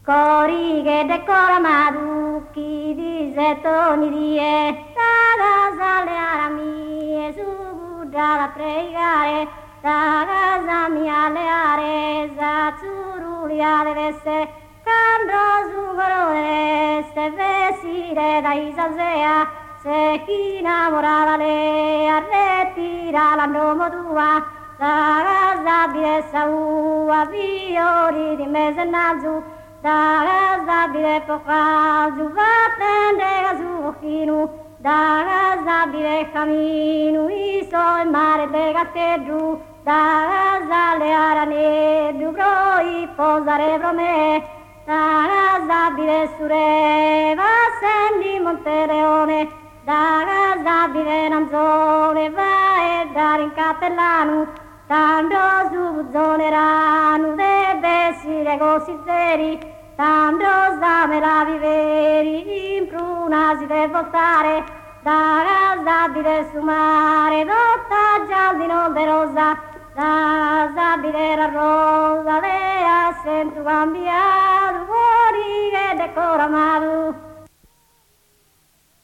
Cori che decora maducchi di setoni di e da casa le aramie su Buddha da pregare da casa mia le are zazzuruli deve essere quando su colore se vestire da Isasea se chi innamorava le arretira la nome tua da casa di essa ua viori di mese nazu da zabire poca zuvatende gazuchinu da zabire caminu iso il mare de gatedru da zale arane dubro i posare brome da zabire sure va sendi Montereone da zabire nanzone va e dar in capellanu tanto su zone ranu deve essere così seri tanto zamera viveri in pruna si deve votare da zabile su mare dotta giardino de rosa da zabile la rosa le assento cambiato fuori che decora malu